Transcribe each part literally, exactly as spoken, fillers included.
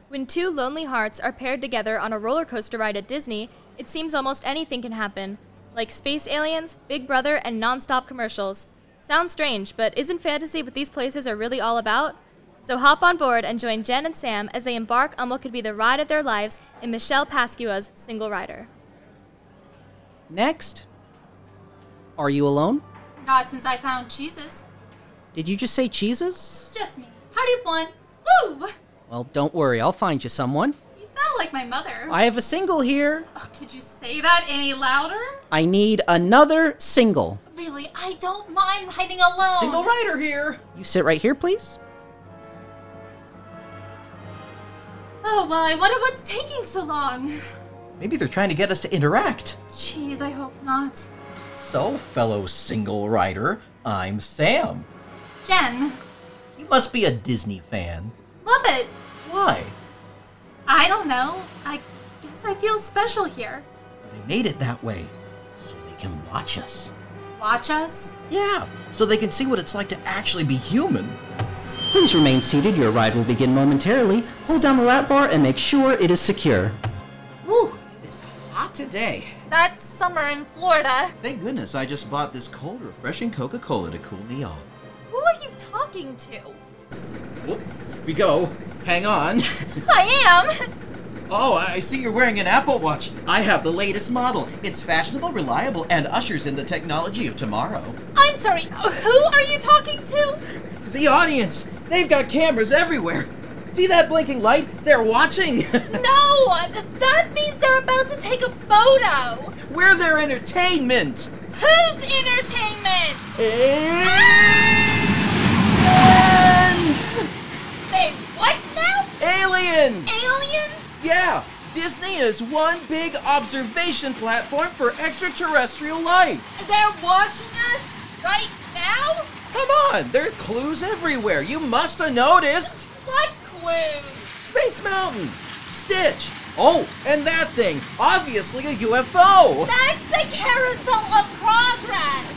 When two lonely hearts are paired together on a roller coaster ride at Disney, it seems almost anything can happen. Like space aliens, Big Brother, and non-stop commercials. Sounds strange, but isn't fantasy what these places are really all about? So hop on board and join Jen and Sam as they embark on what could be the ride of their lives in Michelle Pascua's Single Rider. Next. Are you alone? Not since I found cheeses. Did you just say cheeses? Just me. Party of one. Woo! Well, don't worry, I'll find you someone. You sound like my mother. I have a single here. Oh, could you say that any louder? I need another single. Really, I don't mind riding alone. Single rider here. You sit right here, please. Oh, well, I wonder what's taking so long. Maybe they're trying to get us to interact. Jeez, I hope not. So, fellow single rider, I'm Sam. Jen. You must be a Disney fan. Love it. Why? I don't know. I guess I feel special here. They made it that way so they can watch us. Watch us? Yeah, so they can see what it's like to actually be human. Please remain seated. Your ride will begin momentarily. Hold down the lap bar and make sure it is secure. Woo, it is hot today. That's summer in Florida. Thank goodness I just bought this cold, refreshing Coca-Cola to cool me off. Who are you talking to? Whoop, here we go. Hang on. I am. Oh, I see you're wearing an Apple Watch. I have the latest model. It's fashionable, reliable, and ushers in the technology of tomorrow. I'm sorry. Who are you talking to? The audience. They've got cameras everywhere. See that blinking light? They're watching. No, that means they're about to take a photo. We're their entertainment. Whose entertainment? Aliens! They what now? Aliens! Aliens? Yeah, Disney is one big observation platform for extraterrestrial life. They're watching us right now? Come on, there are clues everywhere. You must have noticed. What clues? Space Mountain, Stitch. Oh, and that thing, obviously a U F O. That's the Carousel of Progress.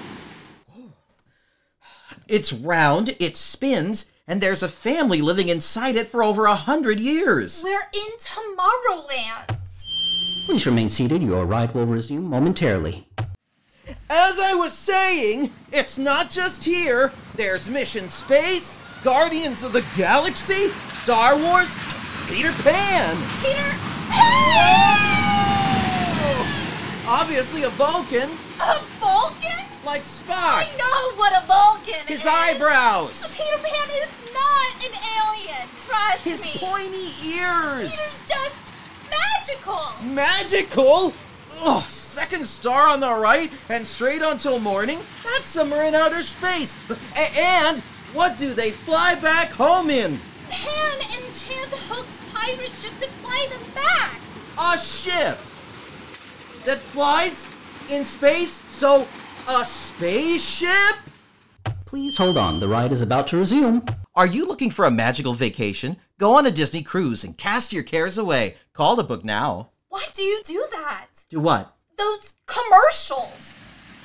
It's round, it spins, and there's a family living inside it for over a hundred years. We're in Tomorrowland. Please remain seated. Your ride will resume momentarily. As I was saying, it's not just here. There's Mission Space, Guardians of the Galaxy, Star Wars, Peter Pan. Peter Pan! Obviously a Vulcan, A Vulcan? like Spock. I know what a Vulcan His is. eyebrows. Peter Pan is not an alien. Trust His me. pointy ears. Peter's just magical. Magical? Ugh, second star on the right and straight on till morning? That's somewhere in outer space. A- and what do they fly back home in? Pan enchants Hook's pirate ship to fly them back. A ship that flies in space? So, a spaceship? Please hold on. The ride is about to resume. Are you looking for a magical vacation? Go on a Disney cruise and cast your cares away. Call to book now. Why do you do that? Do what? Those commercials.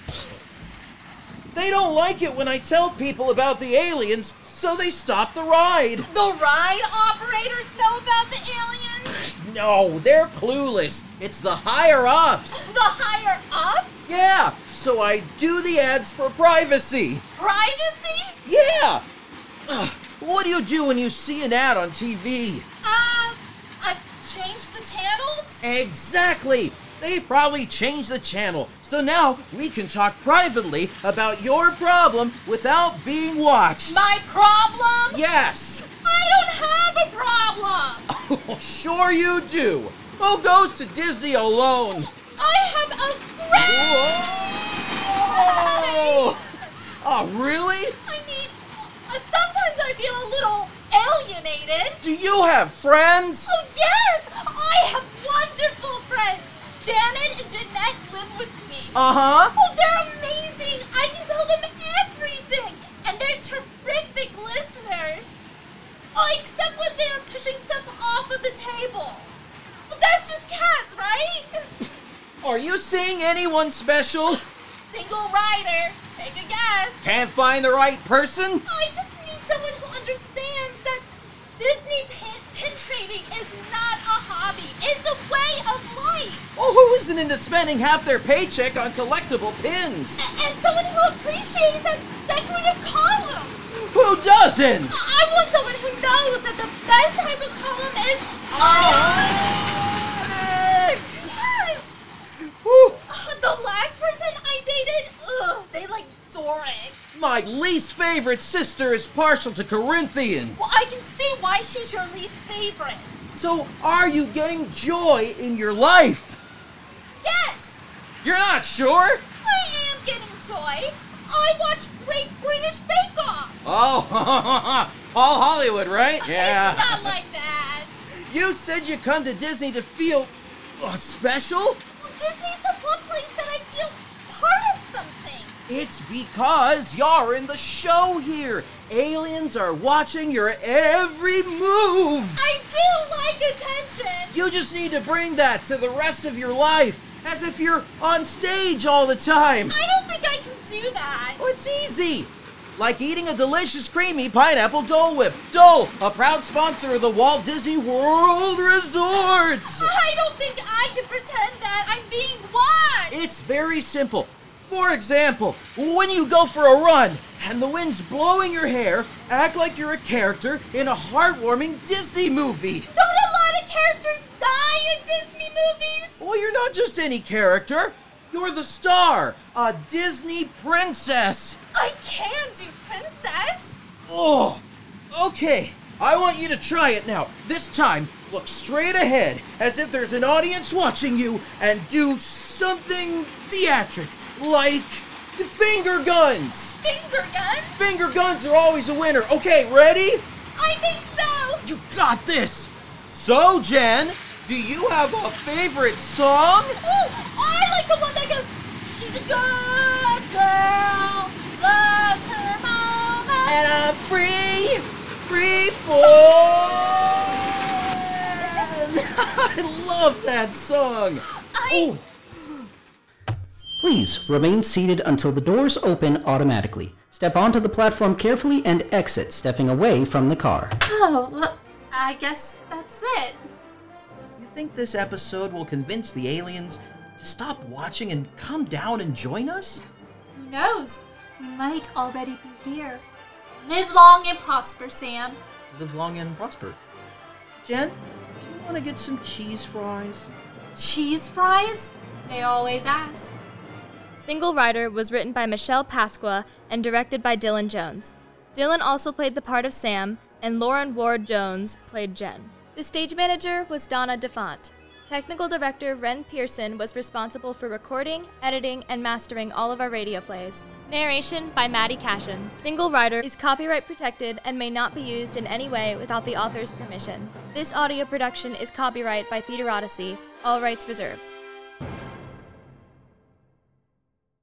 They don't like it when I tell people about the aliens, so they stop the ride. The ride operators know about the aliens? No, they're clueless. It's the higher-ups. The higher ups? Yeah, so I do the ads for privacy. Privacy? Yeah! Ugh, what do you do when you see an ad on T V? Uh, I changed the channels? Exactly! They probably changed the channel, so now we can talk privately about your problem without being watched. My problem? Yes! I don't have a problem! Sure you do! Who goes to Disney alone? I have a great... Whoa! Oh, really? I mean, uh, sometimes I feel a little alienated. Do you have friends? Oh, yes! I have wonderful friends. Janet and Jeanette live with me. Uh-huh. Oh, they're amazing. I can tell them everything. And they're terrific listeners. Oh, except when they're pushing stuff off of the table. Well, that's just cats, right? Are you seeing anyone special? Single rider. Take a guess. Can't find the right person? I just need someone who understands that Disney pen- penetrating isn't into spending half their paycheck on collectible pins. A- and someone who appreciates a decorative column. Who doesn't? I want someone who knows that the best type of column is Ironic! Yes! Whew. Uh, the last person I dated, ugh, they like Doric. My least favorite sister is partial to Corinthian. Well, I can see why she's your least favorite. So, are you getting joy in your life? Yes, You're not sure? I am getting joy. I watch Great British Bake Off. Oh, Paul Hollywood, right? It's not like that. You said you come to Disney to feel uh, special? Well, Disney's the one place that I feel part of something. It's because you're in the show here. Aliens are watching your every move. I do like attention. You just need to bring that to the rest of your life, as if you're on stage all the time. I don't think I can do that. Oh, it's easy. Like eating a delicious creamy pineapple Dole Whip. Dole, a proud sponsor of the Walt Disney World Resorts. I don't think I can pretend that I'm being watched. It's very simple. For example, when you go for a run and the wind's blowing your hair, act like you're a character in a heartwarming Disney movie. Don't a lot of characters die in Disney movies? Well, you're not just any character. You're the star, a Disney princess. I can do princess. Oh, okay. I want you to try it now. This time, look straight ahead, as if there's an audience watching you, and do something theatric, like finger guns. Finger guns? Finger guns are always a winner. Okay, ready? I think so. You got this. So, Jen, do you have a favorite song? Ooh, I like the one that goes, she's a good girl, loves her mama. And I'm free, free fall. I love that song. I... Ooh. Please remain seated until the doors open automatically. Step onto the platform carefully and exit, stepping away from the car. Oh, well, I guess that's it. You think this episode will convince the aliens to stop watching and come down and join us? Who knows? We might already be here. Live long and prosper, Sam. Live long and prosper. Jen, do you want to get some cheese fries? Cheese fries? They always ask. Single Rider was written by Michelle Pasqua and directed by Dylan Jones. Dylan also played the part of Sam, and Lauren Ward Jones played Jen. The stage manager was Donna DeFont. Technical director Ren Pearson was responsible for recording, editing, and mastering all of our radio plays. Narration by Maddie Cashin. Single Rider is copyright protected and may not be used in any way without the author's permission. This audio production is copyright by Theater Odyssey, all rights reserved.